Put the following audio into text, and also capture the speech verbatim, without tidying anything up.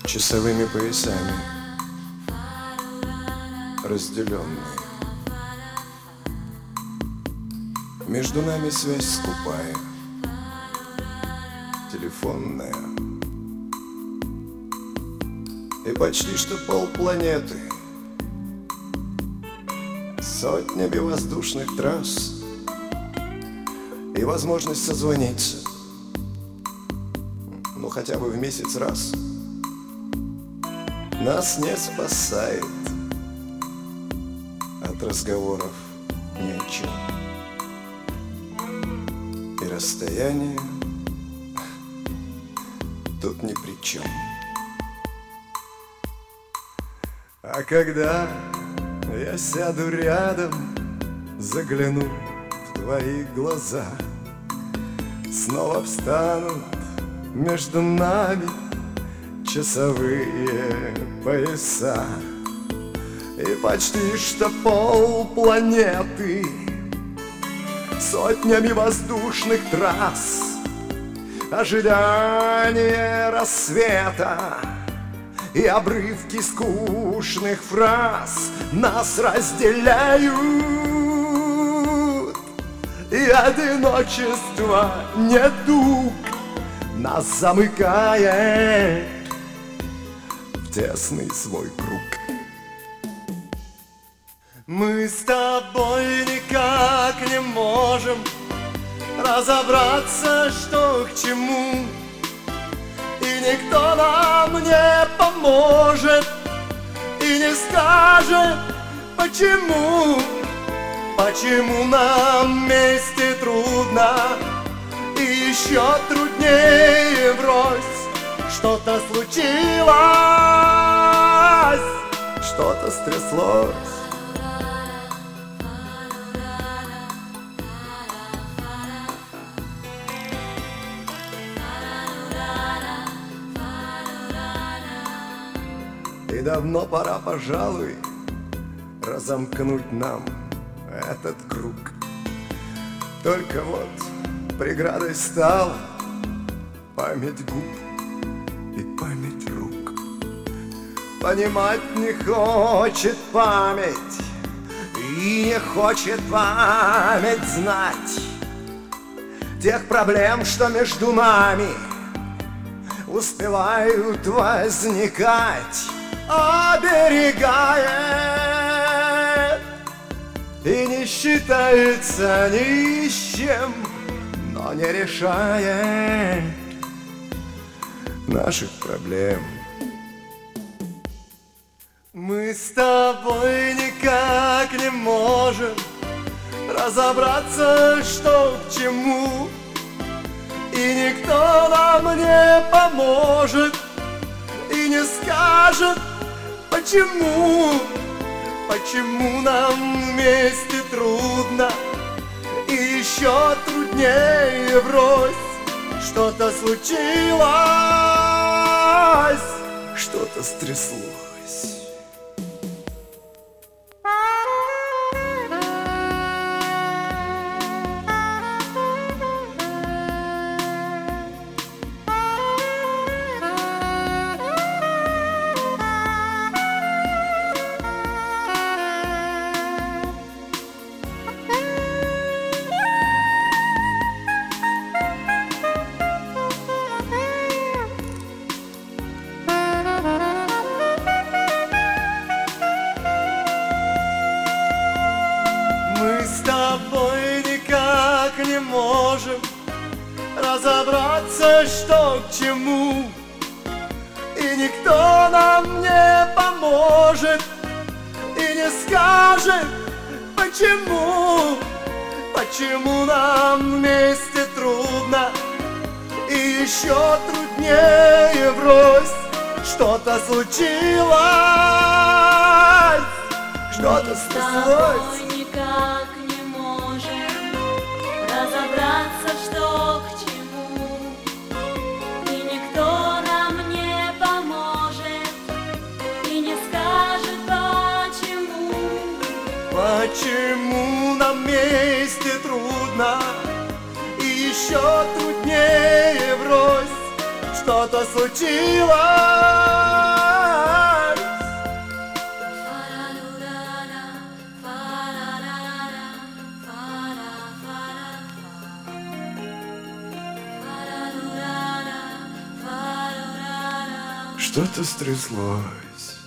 часовыми поясами разделенные. Между нами связь скупая, телефонная. И почти что полпланеты, сотнями воздушных трасс и возможность созвониться, ну хотя бы в месяц раз, нас не спасает от разговоров ни о чем. И расстояние тут ни при чем. А когда я сяду рядом, загляну в твои глаза, снова встанут между нами часовые пояса. И почти что полпланеты, сотнями воздушных трасс, ожидание рассвета и обрывки скучных фраз нас разделяют. И одиночество недуг нас замыкает в тесный свой круг. Мы с тобой никак не можем разобраться, что к чему, и никто нам не поможет и не скажет, почему. Почему нам вместе трудно и еще труднее врозь. Что-то случилось, что-то стряслось. И давно пора, пожалуй, разомкнуть нам этот круг. Только вот преградой стала память губ и память рук. Понимать не хочет память, и не хочет память знать тех проблем, что между нами успевают возникать. Оберегает и не считается ни с чем, но не решает наших проблем. Мы с тобой никак не можем разобраться, что к чему, и никто нам не поможет и не скажет, почему. Почему нам вместе трудно и еще труднее врозь. Что-то случилось, что-то стряслось. Мы с тобой никак не можем разобраться, что к чему, и никто нам не поможет и не скажет, почему. Почему нам вместе трудно и еще труднее врозь. Что-то случилось, что-то стряслось. Никак не можем разобраться, что к чему, и никто нам не поможет и не скажет, почему. Почему нам вместе трудно и еще труднее врозь. Что-то что-то случилось. Фа-ра-ду-ра-ра, фа-ра-ра-ра, фа-ра-фа-ра-фа. Фа-ра-ду-ра-ра, фа-ра-ра-ра. Что-то стряслось.